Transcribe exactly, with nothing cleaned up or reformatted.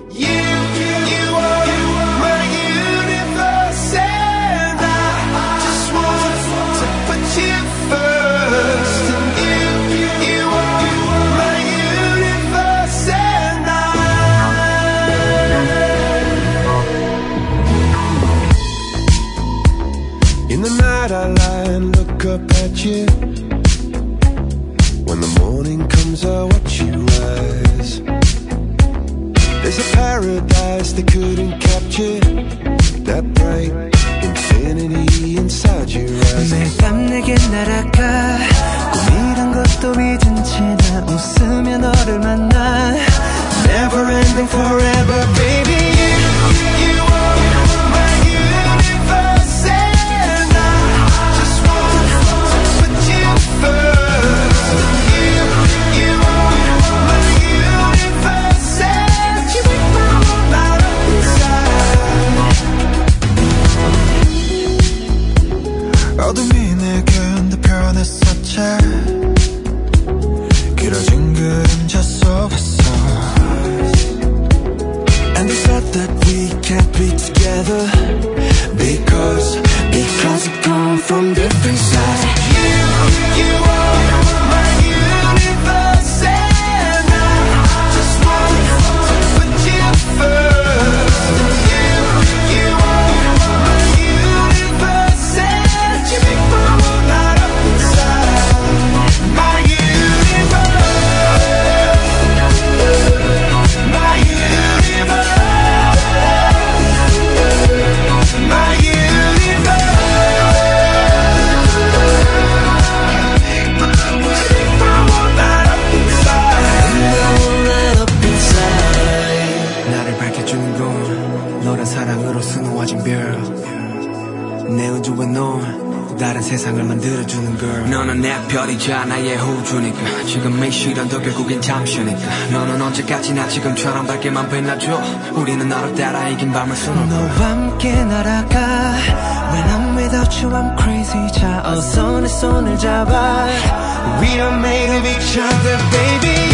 You, you are my universe, and I just want to put you first. And you, you are my universe, and I. In the night I lie and look up at you. When the morning comes I watch you rise. There's a paradise they couldn't capture, that bright infinity inside your eyes. 매일 밤 내게 날아가 꿈이란 것도 잊은 채 나 웃으며 너를 만나. Never ending forever baby. You, you are my universe, and I just want to put you first. You, you are my universe, and you make my world light up inside. 어둠이 내게 편했었지. 길어진 그림자 속에서. And they said that we can't be together because, because we come from different sides. You, you are my universe, and I just want to put you first. You, you are my universe, and you make my world light up inside. My universe, my universe, my universe. 나를 밝혀주는 건 너란 사랑으로 수놓아진 별. 내 우주에 넌 다른 세상을 만들어주는 girl. 너는 내 별이자 나의 호주니까. 지금의 시련도 결국엔 잠시니까. 너는 언제까지나 지금처럼 밝게만 빛나줘. 우리는 너를 따라 이긴 밤을 수놓고 너와 함께 날아가. When I'm without you I'm crazy. 자 어서 내 손을 잡아. We are made of each other baby.